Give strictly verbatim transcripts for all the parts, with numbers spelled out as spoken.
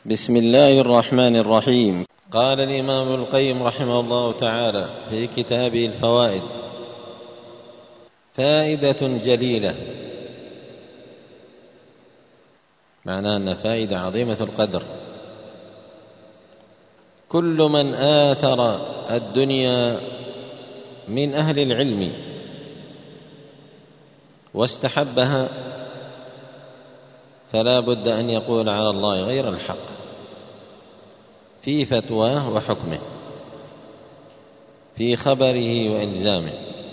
بسم الله الرحمن الرحيم. قال الإمام ابن القيم رحمه الله تعالى في كتابه الفوائد: فائدة جليلة، معناه أن فائدة عظيمة القدر. كل من آثر الدنيا من أهل العلم واستحبها فلا بد أن يقول على الله غير الحق في فتواه وحكمه، في خبره وإلزامه.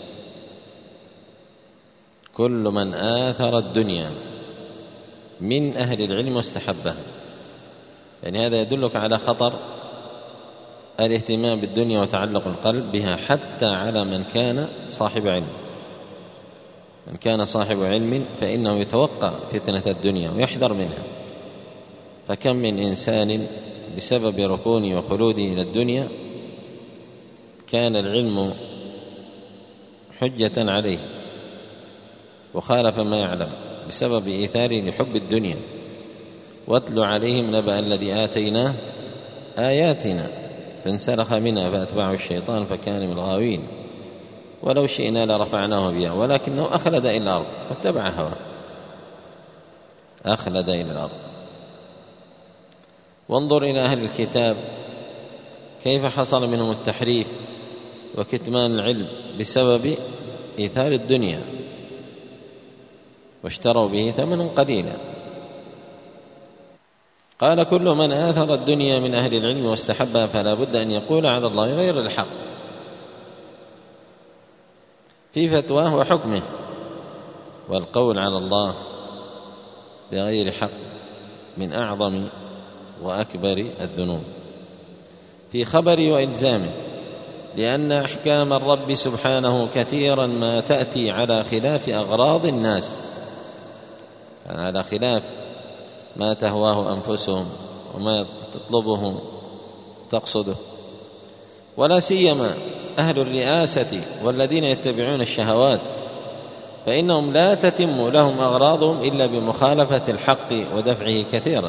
كل من آثر الدنيا من أهل العلم واستحبها، يعني هذا يدلك على خطر الاهتمام بالدنيا وتعلق القلب بها حتى على من كان صاحب علم. من كان صاحب علم فإنه يتوقع فتنة الدنيا ويحذر منها. فكم من إنسان بسبب ركونه وخلوده إلى الدنيا كان العلم حجة عليه وخالف ما يعلم بسبب إيثاره لحب الدنيا. واتل عليهم نبأ الذي آتيناه آياتنا فانسلخ منها فأتبعه الشيطان فكان من الغاوين ولو شئنا لرفعناه بها ولكنه أخلد إلى الأرض واتبع هواه. أخلد إلى الأرض. وانظر إلى أهل الكتاب كيف حصل منهم التحريف وكتمان العلم بسبب إيثار الدنيا، واشتروا به ثمنا قليلا. قال: كل من آثر الدنيا من أهل العلم واستحبها فلا بد أن يقول على الله غير الحق في فتواه وحكمه. والقول على الله بغير حق من أعظم وأكبر الذنوب في خبر وإلزامه، لأن أحكام الرب سبحانه كثيرا ما تأتي على خلاف أغراض الناس، على خلاف ما تهواه أنفسهم وما تطلبه تقصده. ولا سيما أهل الرئاسة والذين يتبعون الشهوات، فإنهم لا تتم لهم أغراضهم إلا بمخالفة الحق ودفعه كثيرا.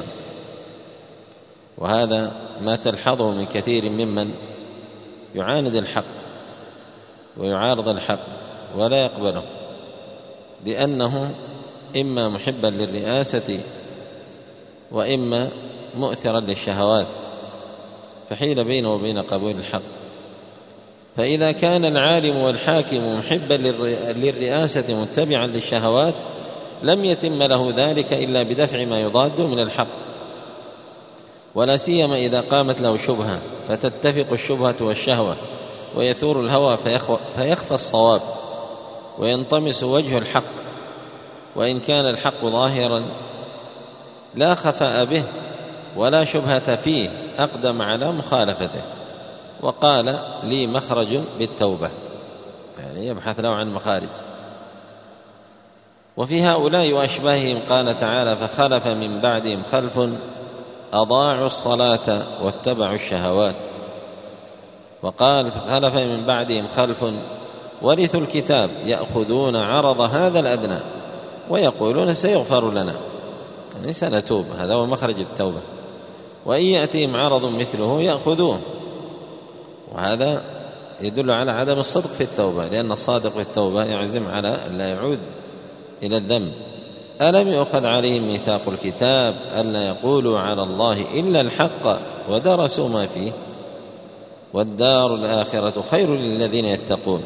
وهذا ما تلحظه من كثير ممن يعاند الحق ويعارض الحق ولا يقبله، لأنه إما محبا للرئاسة وإما مؤثرا للشهوات، فحيل بينه وبين قبول الحق. فإذا كان العالم والحاكم محبا للرئاسة متبعا للشهوات لم يتم له ذلك إلا بدفع ما يضاد من الحق. ولا سيما إذا قامت له شبهة فتتفق الشبهة والشهوة ويثور الهوى فيخفى الصواب وينطمس وجه الحق، وإن كان الحق ظاهرا لا خفاء به ولا شبهة فيه أقدم على مخالفته. وقال: لي مخرج بالتوبة، يعني يبحث له عن مخارج. وفي هؤلاء وأشباههم قال تعالى: فخلف من بعدهم خلف أضاعوا الصلاة واتبعوا الشهوات. وقال: فخلف من بعدهم خلف ورثوا الكتاب يأخذون عرض هذا الأدنى ويقولون سيغفر لنا، يعني سنتوب. هذا هو مخرج التوبة. وإن يأتيهم عرض مثله يأخذوه. وهذا يدل على عدم الصدق في التوبة، لأن الصادق في التوبة يعزم على ألا يعود إلى الذنب. ألم يؤخذ عليهم ميثاق الكتاب ألا يقولوا على الله إلا الحق ودرسوا ما فيه والدار الآخرة خير للذين يتقون.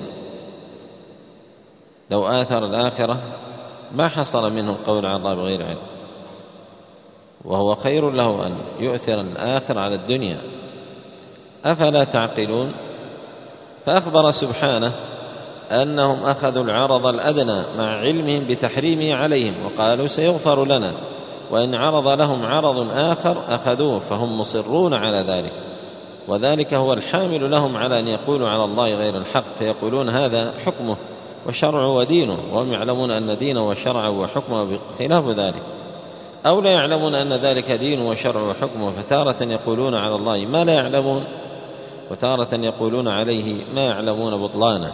لو آثر الآخرة ما حصل منه القول على الله بغير علم، وهو خير له أن يؤثر الآخر على الدنيا. أفلا تعقلون؟ فأخبر سبحانه أنهم أخذوا العرض الأدنى مع علمهم بتحريمه عليهم وقالوا سيغفر لنا، وإن عرض لهم عرض آخر أخذوه فهم مصرون على ذلك. وذلك هو الحامل لهم على أن يقولوا على الله غير الحق، فيقولون هذا حكمه وشرعه ودينه، وهم يعلمون أن دينه وشرعه وحكمه خلاف ذلك، أو لا يعلمون أن ذلك دينه وشرعه وحكمه، فتارة يقولون على الله ما لا يعلمون وتارة يقولون عليه ما يعلمون بطلانه.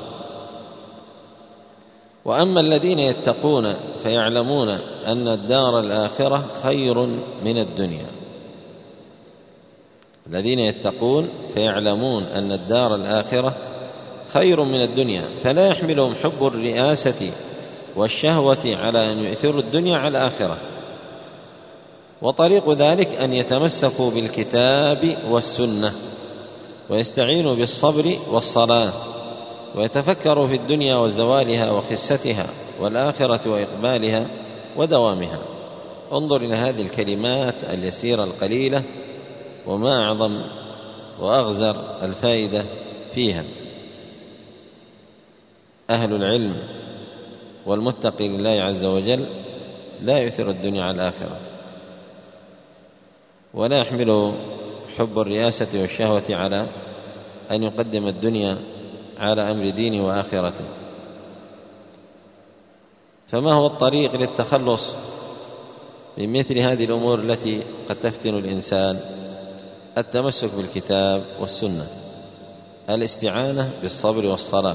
وأما الذين يتقون فيعلمون أن الدار الآخرة خير من الدنيا، الذين يتقون فيعلمون أن الدار الآخرة خير من الدنيا، فلا يحملهم حب الرئاسة والشهوة على أن يؤثروا الدنيا على الآخرة. وطريق ذلك أن يتمسكوا بالكتاب والسنة، ويستعينوا بالصبر والصلاة، ويتفكروا في الدنيا وزوالها وخستها، والآخرة وإقبالها ودوامها. انظر إلى هذه الكلمات اليسيرة القليلة، وما أعظم وأغزر الفائدة فيها. أهل العلم والمتقي لله عز وجل لا يؤثر الدنيا على الآخرة، ولا يحمله حب الرئاسة والشهوة على أن يقدم الدنيا على أمر دينه وآخرته. فما هو الطريق للتخلص من مثل هذه الأمور التي قد تفتن الإنسان؟ التمسك بالكتاب والسنة، الاستعانة بالصبر والصلاة،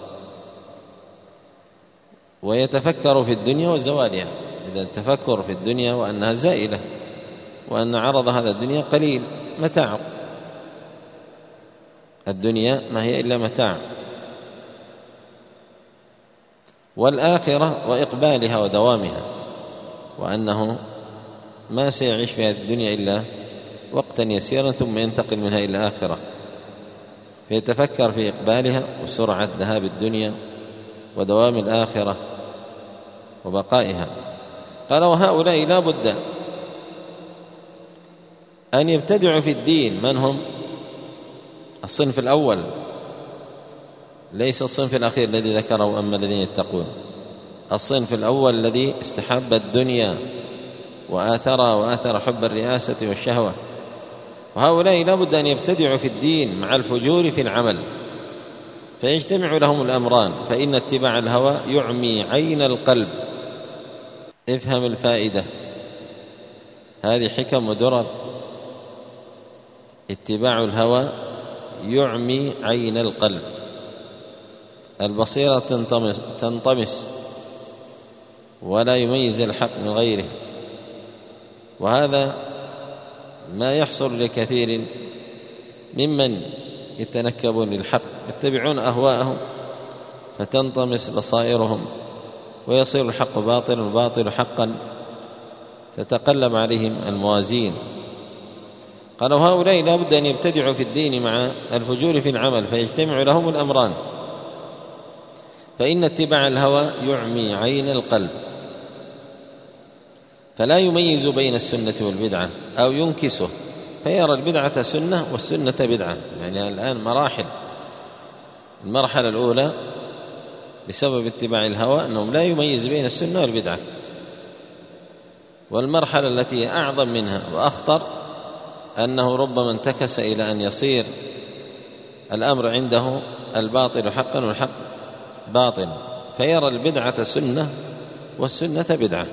ويتفكر في الدنيا وزوالها. إذا التفكر في الدنيا وأنها زائلة، وأن عرض هذا الدنيا قليل، متاع، الدنيا ما هي إلا متاع. والآخرة وإقبالها ودوامها، وأنه ما سيعيش في هذه الدنيا إلا وقتا يسيرا ثم ينتقل منها إلى الآخرة، فيتفكر في إقبالها وسرعة ذهاب الدنيا ودوام الآخرة وبقائها. قال: وهؤلاء لا بد أن يبتدعوا في الدين. من هم؟ الصنف الأول، ليس الصنف الأخير الذي ذكره أما الذين يتقون. الصنف الأول الذي استحب الدنيا وآثرها وآثر حب الرئاسة والشهوة. وهؤلاء لا بد أن يبتدعوا في الدين مع الفجور في العمل، فيجتمع لهم الأمران. فإن اتباع الهوى يعمي عين القلب. افهم الفائدة، هذه حكم ودرر. اتباع الهوى يعمي عين القلب، البصيرة تنطمس, تنطمس ولا يميز الحق من غيره. وهذا ما يحصل لكثير ممن يتنكبون للحق، يتبعون أهواءهم فتنطمس بصائرهم، ويصير الحق باطلا والباطل حقا، تتقلب عليهم الموازين. قالوا: هؤلاء لا بد أن يبتدعوا في الدين مع الفجور في العمل، فيجتمع لهم الأمران. فإن اتباع الهوى يعمي عين القلب، فلا يميز بين السنة والبدعة، أو ينكسه فيرى البدعة سنة والسنة بدعة. يعني الآن مراحل. المرحلة الأولى بسبب اتباع الهوى أنهم لا يميز بين السنة والبدعة، والمرحلة التي أعظم منها وأخطر أنه ربما انتكس إلى أن يصير الأمر عنده الباطل حقا والحق باطل، فيرى البدعة سنة والسنة بدعة.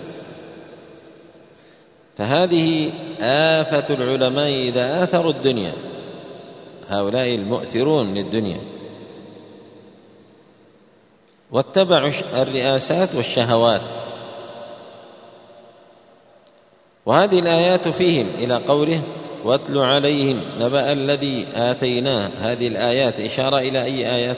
فهذه آفة العلماء إذا آثروا الدنيا، هؤلاء المؤثرون للدنيا، واتبعوا الرئاسات والشهوات. وهذه الآيات فيهم إلى قوله: واتل عليهم نبأ الذي آتيناه. هذه الآيات إشارة إلى أي آيات؟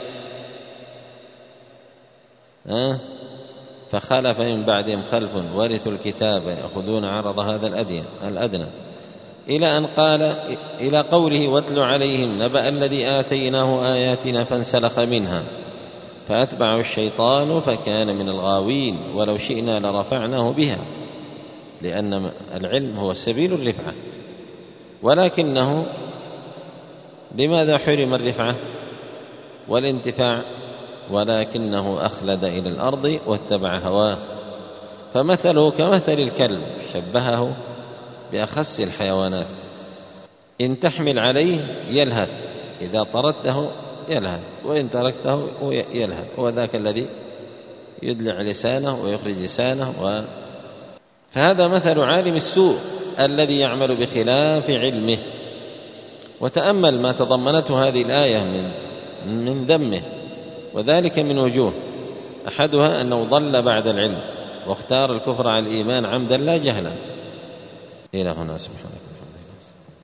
أه؟ فخلف من بعدهم خلف ورثوا الكتاب يأخذون عرض هذا الأدنى، إلى أن قال إلى قوله: واتل عليهم نبأ الذي آتيناه آياتنا فانسلخ منها فأتبعه الشيطان فكان من الغاوين ولو شئنا لرفعناه بها، لأن العلم هو سبيل الرفعة، ولكنه بماذا حرم الرفعة والانتفاع؟ ولكنه أخلد إلى الأرض واتبع هواه، فمثله كمثل الكلب، شبهه بأخس الحيوانات، إن تحمل عليه يلهث، إذا طردته يلهث، وإن تركته يلهث. هو ذاك الذي يدلع لسانه ويخرج لسانه و... فهذا مثل عالم السوء الذي يعمل بخلاف علمه. وتأمل ما تضمنته هذه الآية من من ذمه، وذلك من وجوه. أحدها أنه ضل بعد العلم واختار الكفر على الإيمان عمدا لا جهلا. إلى هنا سبحانه.